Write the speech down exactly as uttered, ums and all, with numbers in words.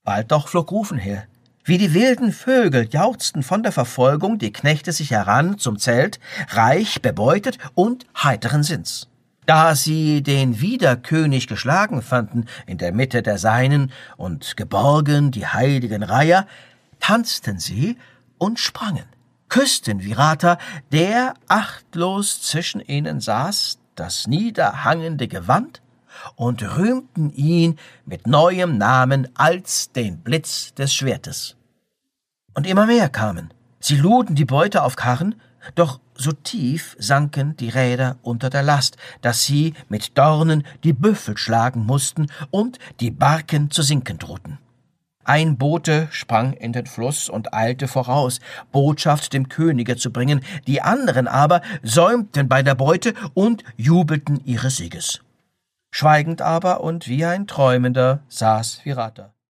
Bald doch flog Rufen her. Wie die wilden Vögel jauchzten von der Verfolgung die Knechte sich heran zum Zelt, reich bebeutet und heiteren Sinns. Da sie den Wiederkönig geschlagen fanden in der Mitte der Seinen und geborgen die heiligen Reiher, tanzten sie und sprangen, küssten Virata, der achtlos zwischen ihnen saß, das niederhangende Gewand, und rühmten ihn mit neuem Namen als den Blitz des Schwertes. Und immer mehr kamen. Sie luden die Beute auf Karren, doch so tief sanken die Räder unter der Last, dass sie mit Dornen die Büffel schlagen mussten und die Barken zu sinken drohten. Ein Bote sprang in den Fluss und eilte voraus, Botschaft dem Könige zu bringen, die anderen aber säumten bei der Beute und jubelten ihres Sieges. Schweigend aber und wie ein Träumender saß Virata.